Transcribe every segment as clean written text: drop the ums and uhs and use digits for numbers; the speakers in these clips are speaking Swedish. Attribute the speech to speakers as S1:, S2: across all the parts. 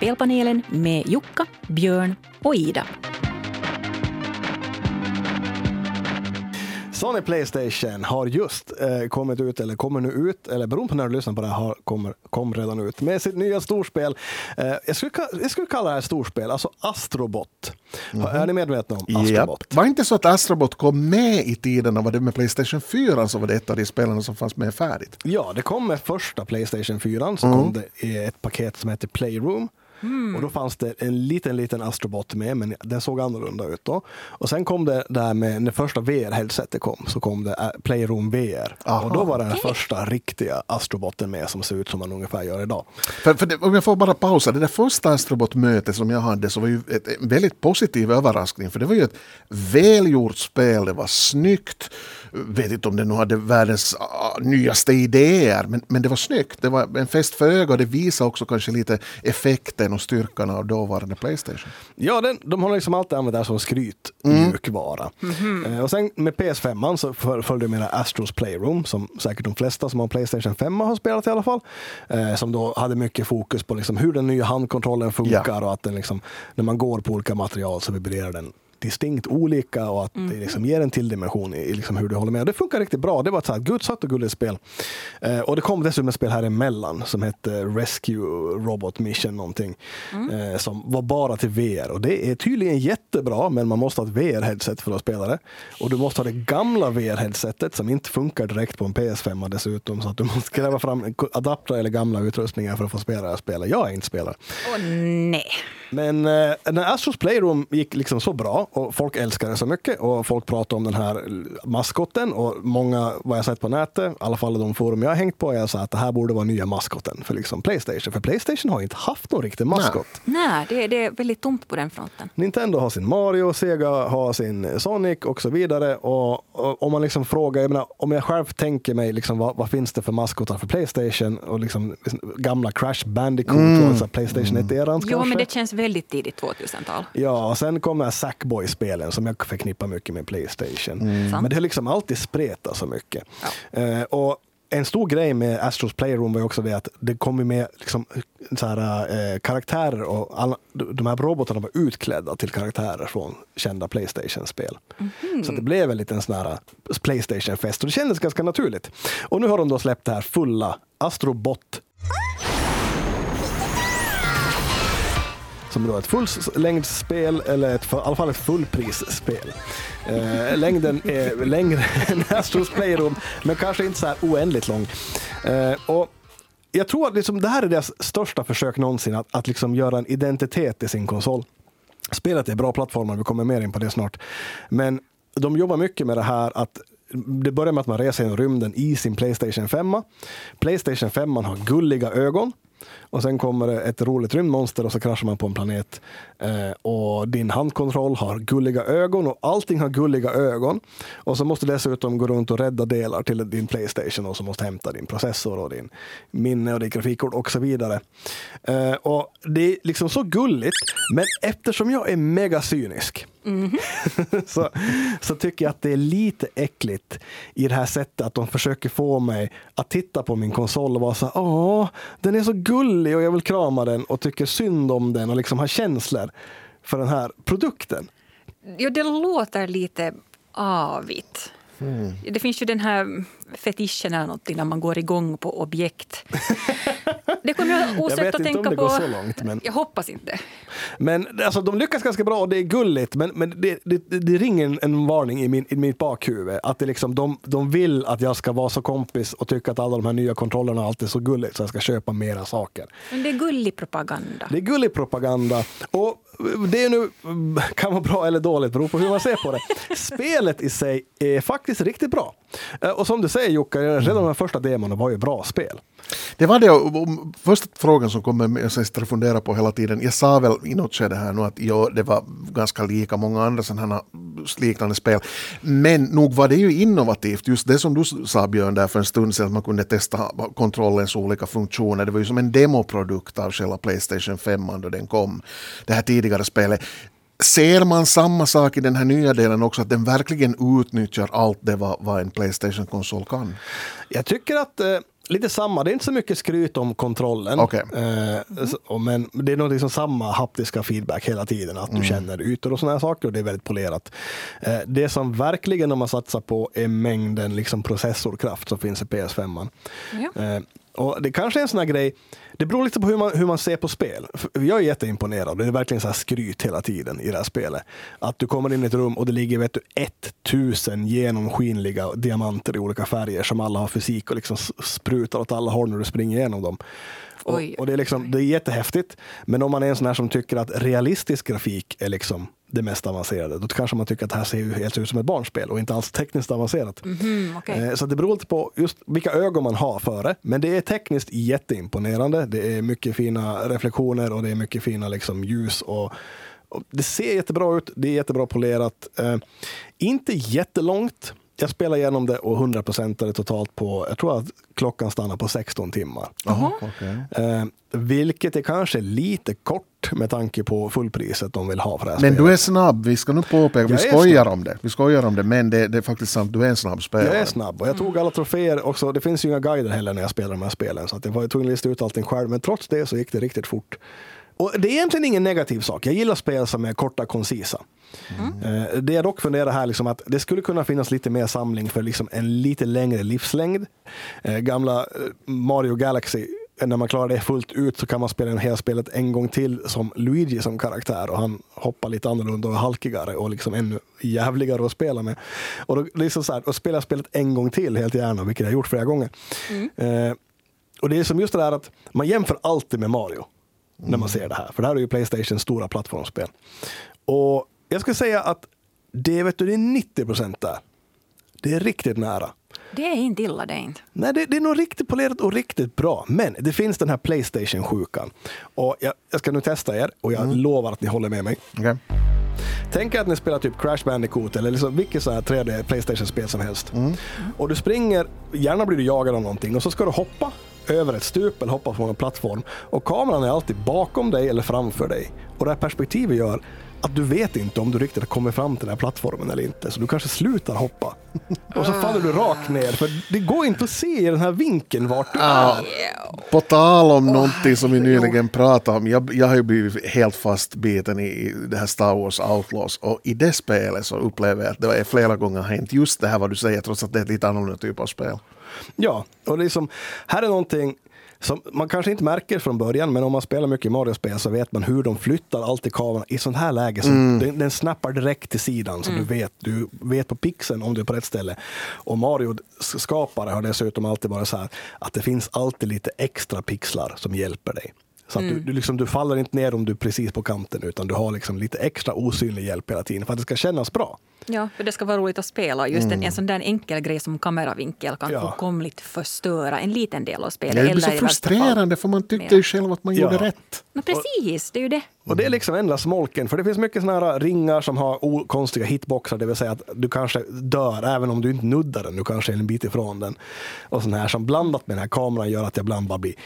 S1: Spelpanelen med Jukka, Björn och Ida.
S2: Sony PlayStation har just kommit ut, eller kommer nu ut, eller beroende på när du lyssnar på det här, kom redan ut med sitt nya storspel. Jag skulle kalla det här storspel, alltså Astrobot. Är ni medvetna om Astrobot?
S3: Var inte så att Astrobot kom med i tiden och var det med PlayStation 4 så var det ett av de spelarna som fanns med färdigt?
S2: Ja, det kom med första PlayStation 4, så kom det i ett paket som heter Playroom. Och då fanns det en liten Astrobot med, men den såg annorlunda ut då. Och sen kom det där med när första VR-headsetet kom, så kom det Playroom VR. Aha. Och då var den första riktiga Astroboten med som ser ut som man ungefär gör idag.
S3: Om jag får bara pausa, det där första Astrobot-mötet som jag hade så var ju en väldigt positiv överraskning, för det var ju ett välgjort spel, det var snyggt. Vet inte om det nu hade världens nyaste idéer, men det var snyggt. Det var en fest för ögon och det visar också kanske lite effekten och styrkan av dåvarande PlayStation.
S2: Ja, de har liksom alltid använt det här som skryt mjukvara. Och sen med PS5 så följde med Astros Playroom, som säkert de flesta som har PlayStation 5 har spelat i alla fall. Som då hade mycket fokus på liksom hur den nya handkontrollen funkar och att den liksom, när man går på olika material så vibrerar den distinkt olika och att det liksom ger en till dimension i liksom hur du håller med. Och det funkar riktigt bra. Det var ett så här gudsatt och gulligt spel. Och det kom dessutom ett spel här emellan som hette Rescue Robot Mission någonting. Som var bara till VR. Och det är tydligen jättebra, men man måste ha ett VR-headset för att spela det. Och du måste ha det gamla VR-headsetet som inte funkar direkt på en PS5 dessutom. Så att du måste gräva fram adapter eller gamla utrustningar för att få spela det här spelet. Jag är inte spelare.
S1: Nej.
S2: Men när Astros Playroom gick liksom så bra och folk älskar det så mycket och folk pratar om den här maskotten och många, vad jag sett på nätet, i alla fall de forum jag har hängt på, jag sa att det här borde vara nya maskotten för liksom PlayStation. För PlayStation har inte haft någon riktig maskott.
S1: Nej, det är väldigt tomt på den fronten.
S2: Nintendo har sin Mario, Sega har sin Sonic och så vidare. Och om man liksom frågar, jag menar, om jag själv tänker mig liksom, vad finns det för maskottar för PlayStation och liksom gamla Crash Bandicoot och PlayStation 1-eran kanske.
S1: Jo, men det känns väldigt tidigt 2000-tal.
S2: Ja, och sen kommer Sackboy-spelen som jag förknippar mycket med PlayStation. Men det har liksom alltid spretat så mycket. Ja. Och en stor grej med Astros Playroom var också det att det kom med liksom så här, karaktärer och de här robotarna var utklädda till karaktärer från kända PlayStation-spel. Så det blev en liten sån här PlayStation-fest och det kändes ganska naturligt. Och nu har de då släppt det här fulla Astrobot som då är ett fulllängdsspel eller i alla fall ett fullprisspel. Längden är längre än Astros Playroom, men kanske inte så här oändligt lång. Och jag tror att liksom det här är deras största försök någonsin att liksom göra en identitet i sin konsol. Spelet är bra plattformar, vi kommer mer in på det snart. Men de jobbar mycket med det här att det börjar med att man reser genom rymden i sin PlayStation 5. PlayStation 5 har gulliga ögon. Och sen kommer det ett roligt rymdmonster och så kraschar man på en planet. Och din handkontroll har gulliga ögon och allting har gulliga ögon. Och så måste du dessutom gå runt och rädda delar till din PlayStation och så måste hämta din processor och din minne och din grafikkort och så vidare. Och det är liksom så gulligt, men eftersom jag är mega cynisk så tycker jag att det är lite äckligt i det här sättet att de försöker få mig att titta på min konsol och vara så här, den är så gullig och jag vill krama den och tycker synd om den och liksom ha känslor för den här produkten.
S1: Ja, det låter lite avigt. Det finns ju den här fetischen eller någonting när man går igång på objekt. Det kommer jag osökt att tänka på.
S2: Går så långt, men
S1: jag hoppas inte.
S2: Men alltså, de lyckas ganska bra och det är gulligt, men det ringer en varning i mitt bakhuvud att det liksom, de vill att jag ska vara så kompis och tycka att alla de här nya kontrollerna alltid är så gulligt så jag ska köpa mera saker.
S1: Men det är gullig propaganda.
S2: Det är gullig propaganda och det är nu kan vara bra eller dåligt, beror på hur man ser på det. Spelet i sig är faktiskt riktigt bra. Och som du säger Jukka, redan de första demon var ju bra spel.
S3: Det var det, och första frågan som kommer jag sitter och funderar på hela tiden. Jag sa väl i något skede här nu att det var ganska lika många andra sådana liknande spel. Men nog var det ju innovativt. Just det som du sa Björn där för en stund sedan, att man kunde testa kontrollens olika funktioner. Det var ju som en demoprodukt av själva PlayStation 5 då den kom. Det här tidigare spelet. Ser man samma sak i den här nya delen också, att den verkligen utnyttjar allt det vad en PlayStation-konsol kan?
S2: Jag tycker att Lite samma, det är inte så mycket skryt om kontrollen.
S3: Okay.
S2: Men det är nog liksom samma haptiska feedback hela tiden, att du känner ytor och såna här saker, och det är väldigt polerat. Det som verkligen de har satsat på är mängden liksom processorkraft som finns i PS5.
S1: Ja.
S2: Och det kanske är en sån här grej, det beror lite på hur man ser på spel. Jag är jätteimponerad, det är verkligen så här skryt hela tiden i det här spelet. Att du kommer in i ett rum och det ligger 1000 genomskinliga diamanter i olika färger som alla har fysik och liksom sprutar åt alla håll när du springer igenom dem. Och det är liksom, det är jättehäftigt, men om man är en sån här som tycker att realistisk grafik är liksom det mest avancerade, då kanske man tycker att det här ser ju helt ut som ett barnspel och inte alls tekniskt avancerat.
S1: Okay.
S2: Så det beror lite på just vilka ögon man har för det, men det är tekniskt jätteimponerande. Det är mycket fina reflektioner och det är mycket fina liksom ljus och det ser jättebra ut, det är jättebra polerat. Inte jättelångt. Jag spelar igenom det och 100% det totalt på, jag tror att klockan stannar på 16 timmar.
S3: Okay.
S2: Vilket är kanske lite kort med tanke på fullpriset de vill ha för det här
S3: Men
S2: spelet.
S3: du är snabb, vi ska nu påpeka, vi skojar om det, men det är faktiskt sant, du är en snabb spelare.
S2: Jag är snabb och jag tog alla troféer också, det finns ju inga guider heller när jag spelar de här spelen, så att jag tog en lista ut allting själv, men trots det så gick det riktigt fort. Och det är egentligen ingen negativ sak. Jag gillar spel som är korta, koncisa. Det jag dock funderar här liksom att det skulle kunna finnas lite mer samling för liksom en lite längre livslängd. Gamla Mario Galaxy, när man klarar det fullt ut så kan man spela hela spelet en gång till som Luigi som karaktär, och han hoppar lite annorlunda och halkigare och liksom ännu jävligare att spela med. Och då liksom så här, och spela spelet en gång till helt gärna, vilket jag har gjort flera gånger. Och det är som just det där att man jämför alltid med Mario när man ser det här. För det här är ju PlayStations stora plattformsspel. Och jag skulle säga att det är 90% där. Det är riktigt nära.
S1: Det är inte illa, det är inte.
S2: Nej, det är nog riktigt polerat och riktigt bra. Men det finns den här PlayStation-sjukan. Och jag ska nu testa er och jag lovar att ni håller med mig.
S3: Okay.
S2: Tänk att ni spelar typ Crash Bandicoot eller liksom vilket så här 3D PlayStation-spel som helst. Och du springer, gärna blir du jagad av någonting och så ska du hoppa över ett stup eller hoppa från en plattform. Och kameran är alltid bakom dig eller framför dig. Och det här perspektivet gör att du vet inte om du riktigt har kommit fram till den här plattformen eller inte. Så du kanske slutar hoppa. Och så faller du rakt ner. För det går inte att se i den här vinkeln vart du är.
S3: På tal om någonting som vi nyligen pratade om. Jag har ju blivit helt fastbiten i det här Star Wars Outlaws. Och i det spelet så upplever jag att det är flera gånger hänt just det här vad du säger, trots att det är ett lite annorlunda typ av spel. Ja, och det är som, här är någonting som man kanske inte märker från början, men om man spelar mycket Mario-spel så vet man hur de flyttar alltid kameran i sån här läge. Så den snappar direkt till sidan så du vet på pixeln om du är på rätt ställe. Och Mario skapare har dessutom alltid varit så här att det finns alltid lite extra pixlar som hjälper dig. Så att du faller inte ner om du är precis på kanten, utan du har liksom lite extra osynlig hjälp hela tiden för att det ska kännas bra.
S1: Ja, för det ska vara roligt att spela. Just en sån där enkel grej som kameravinkel kan fullkomligt förstöra en liten del av spelet.
S3: Det blir så frustrerande för man tyckte ju själv att man gjorde rätt.
S1: Men precis, det är ju det.
S2: Och det är liksom enda smolken, för det finns mycket såna här ringar som har konstiga hitboxar, det vill säga att du kanske dör även om du inte nuddar den, du kanske är en bit ifrån den. Och sån här som blandat med den här kameran gör att jag ibland bara blir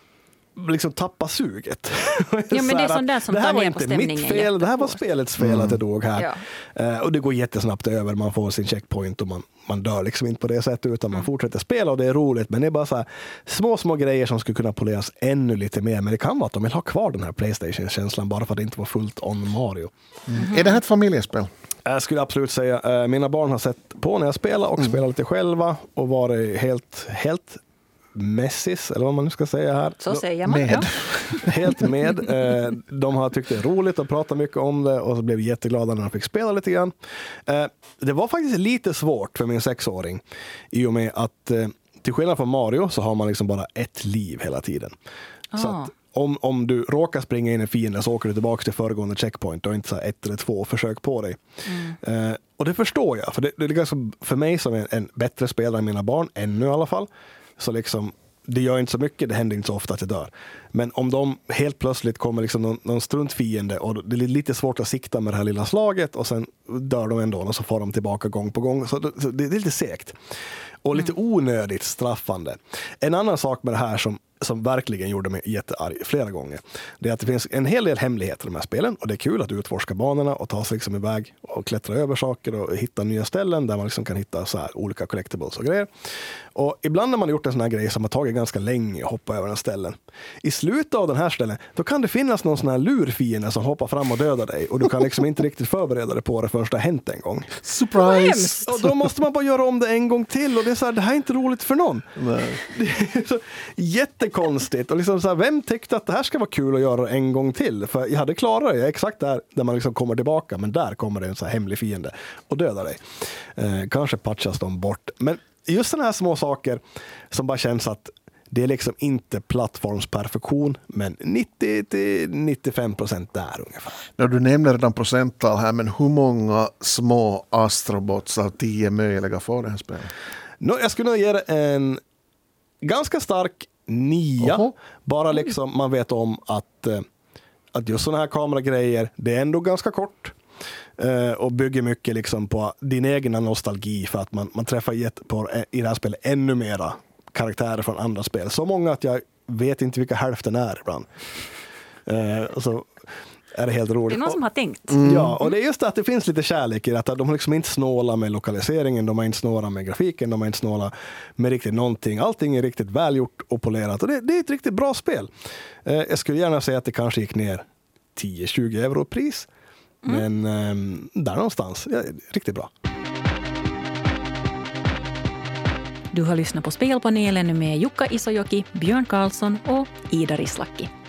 S2: liksom tappa suget.
S1: Ja, men det är sånt där som
S2: det här
S1: tar
S2: var
S1: ner på
S2: inte mitt
S1: stämningen.
S2: fel, det här var spelets fel att jag dog här.
S1: Ja.
S2: Och det går jättesnabbt över, man får sin checkpoint och man dör liksom inte på det sättet utan man fortsätter spela och det är roligt, men det är bara så här små grejer som skulle kunna poleras ännu lite mer, men det kan vara att de vill ha kvar den här PlayStation-känslan bara för att det inte var fullt on Mario.
S3: Är det här ett familjespel?
S2: Jag skulle absolut säga, mina barn har sett på när jag spelar och spelar lite själva och varit helt messis, eller vad man nu ska säga här.
S1: Så säger man.
S3: Med.
S2: Helt med. De har tyckt det är roligt att prata mycket om det och så blev jätteglada när de fick spela lite grann. Det var faktiskt lite svårt för min 6-åring i och med att till skillnad från Mario så har man liksom bara ett liv hela tiden. Så att om du råkar springa in i fienden så åker du tillbaka till föregående checkpoint och inte så 1 eller 2 försök på dig. Och det förstår jag, för det är ganska för mig som en bättre spelare än mina barn, ännu i alla fall. Så liksom, det gör inte så mycket, det händer inte så ofta att jag dör. Men om de helt plötsligt kommer liksom någon struntfiende och det är lite svårt att sikta med det här lilla slaget och sen dör de ändå och så får de tillbaka gång på gång. Så det är lite segt. Och lite onödigt straffande. En annan sak med det här som som verkligen gjorde mig jättearg flera gånger. Det är att det finns en hel del hemligheter i de här spelen och det är kul att utforska banorna och ta sig liksom iväg och klättra över saker och hitta nya ställen där man liksom kan hitta så här olika collectibles och grejer. Och ibland när man har gjort en sån här grej som har tagit ganska länge att hoppa över en ställen. I slutet av den här ställen, då kan det finnas någon sån här lurfiende som hoppar fram och dödar dig och du kan liksom inte riktigt förbereda dig på det förrän det har hänt en gång.
S3: Surprise!
S2: Och då måste man bara göra om det en gång till och det är så här, det här är inte roligt för någon.
S3: Nej.
S2: Det är så jättekonstigt och liksom så här, vem tyckte att det här ska vara kul att göra en gång till? För jag hade klarat det, exakt där man liksom kommer tillbaka, men där kommer det en så här hemlig fiende och dödar dig. Kanske patchas de bort, men just sådana här små saker som bara känns att det är liksom inte plattformsperfektion, men 90-95% där ungefär.
S3: Ja, du nämner redan procenttal här, men hur många små astrobots av 10 möjliga får det här spelet?
S2: Jag skulle nog ge det en ganska stark 9. Bara liksom man vet om att just sådana här kameragrejer, det är ändå ganska kort. Och bygger mycket liksom på din egna nostalgi för att man träffar i det här spelet ännu mera karaktärer från andra spel. Så många att jag vet inte vilka hälften är ibland. Och så är det helt roligt.
S1: Det är någon som har tänkt.
S2: Ja, och det är just det att det finns lite kärlek i det. Att de liksom inte snåla med lokaliseringen, de har inte snåla med grafiken, de har inte snåla med riktigt någonting. Allting är riktigt välgjort och polerat. Och det är ett riktigt bra spel. Jag skulle gärna säga att det kanske gick ner 10-20 euro pris. Men där någonstans, ja, riktigt bra.
S1: Du har lyssnat på Spelpanelen med Jukka Isojoki, Björn Karlsson och Ida Rislaki.